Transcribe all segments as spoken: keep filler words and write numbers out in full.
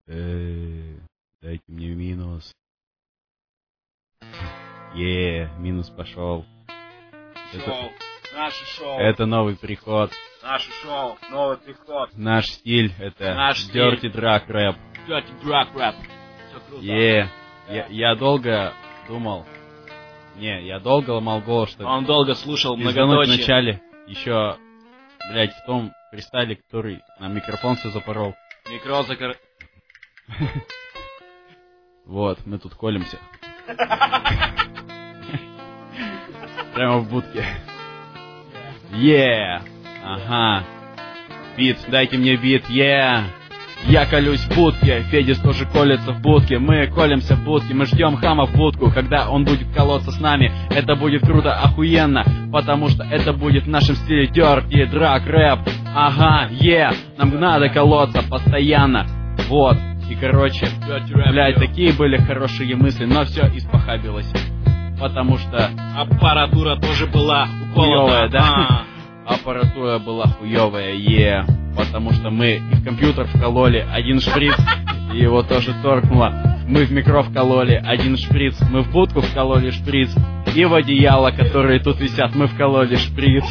Э, дайте мне минус. Е, минус пошел. Шоу. Это, Наше шоу. это новый приход. Наше шоу. Новый приход. Наш стиль это Наш Dirty стиль. Drag Rap. Dirty Drag Rap. Все круто. Е, я, я долго думал. Не, я долго ломал голову, что Он долго слушал пиздануть многоточие. вначале. Еще, блядь, в том фристайле, который на микрофон все запорол. Микро закр... Вот, мы тут колемся. Прямо в будке. Е, ага. Бит, дайте мне бит, е. Я колюсь в будке, Федис тоже колется в будке. Мы колемся в будке, мы ждем хама в будку. Когда он будет колоться с нами, это будет круто, охуенно. Потому что это будет в нашем стиле Dirty Drag Rap. Ага, е, нам надо колоться постоянно. Вот, и короче, блядь, такие были хорошие мысли, но все испохабилось. Потому что аппаратура тоже была хуёвая, уколота. да? А. Аппаратура была хуёвая, е. Потому что мы и в компьютер вкололи один шприц, и его тоже торкнуло. Мы в микро вкололи один шприц, мы в будку вкололи шприц, и в одеяло, которые тут висят, мы вкололи шприц.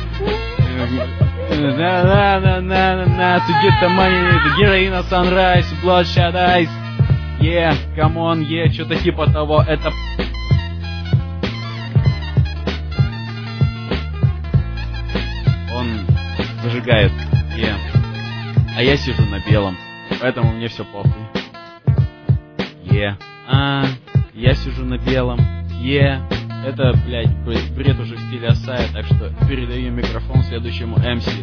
На-на-на-на-на, to get the money, the героина sunrise, bloodshot eyes. Е, камон, е, что-то типа того, это... Он зажигает, е. А я сижу на белом, поэтому мне все похуй. Е. А, я сижу на белом, е. Это, блядь, бред уже в стиле Асая, так что передаю микрофон следующему эм си.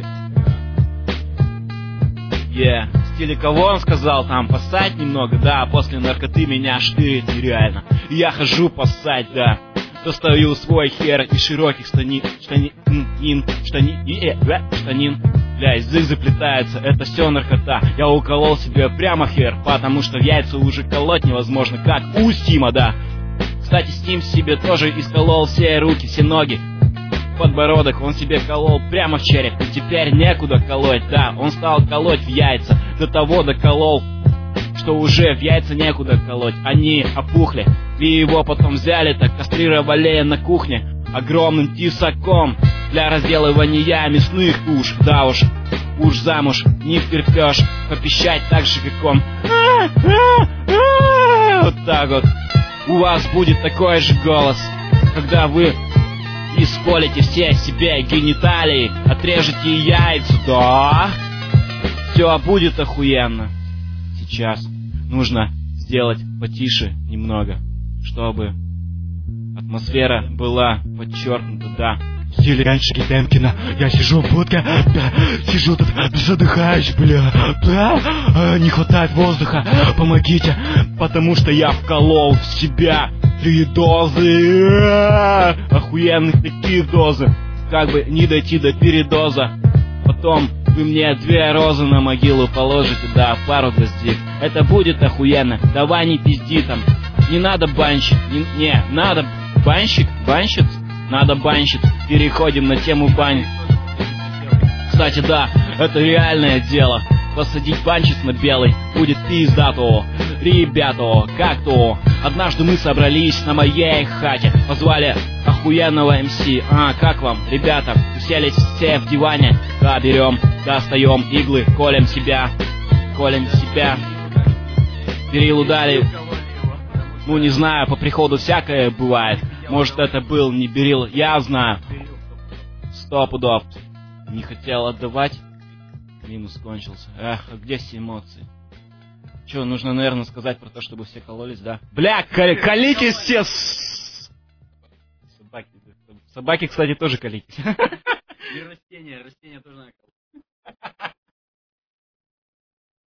Е, в стиле кого он сказал там, поссать немного, да, после наркоты меня штырит нереально. Я хожу поссать, да, достаю свой хер из широких штани, штани, ин, штани, и, э, штанин. Бля, язык заплетается, это все наркота. Я уколол себе прямо хер, потому что в яйца уже колоть невозможно, как у Стима, да. Кстати, Стим себе тоже исколол все руки, все ноги. Подбородок он себе колол прямо в череп, и теперь некуда колоть, да. Он стал колоть в яйца, до того доколол, что уже в яйца некуда колоть. Они опухли, и его потом взяли, так кастрировали на кухне огромным тесаком для разделывания мясных туш. Да уж, уж замуж не втерпешь, попищать так же, как он. Вот так вот. У вас будет такой же голос, когда вы исколите все себе гениталии, отрежете яйца, да? Все будет охуенно. Сейчас нужно сделать потише немного, чтобы атмосфера была подчеркнута, да. В стиле раньше Демкина. Я сижу в будке, да, сижу тут, задыхаюсь, бля, да, а, не хватает воздуха, помогите, потому что я вколол в себя три дозы, а, охуенных таких дозы, как бы не дойти до передоза. Потом вы мне две розы на могилу положите, да, пару гвоздей. Это будет охуенно, давай не пизди там, не надо банщик, не, не надо банщик, банщиц. Надо банщик, переходим на тему бани. Кстати, да, это реальное дело. Посадить банщиц на белый будет пиздато. Ребята, как-то однажды мы собрались на моей хате, позвали охуенного эм си. А, как вам, ребята? Уселись все в диване. Да, берем, достаем иглы, колем себя, колем себя. Берилу дали. Ну, не знаю, по приходу всякое бывает. Может, это был не Берил, я знаю. Сто пудов. Не хотел отдавать. Минус кончился. Эх, а где все эмоции? Че, нужно, наверное, сказать про то, чтобы все кололись, да? Бля, кол- колитесь все! Собаки, собаки, кстати, тоже колитесь. И растения, растения тоже надо колоть.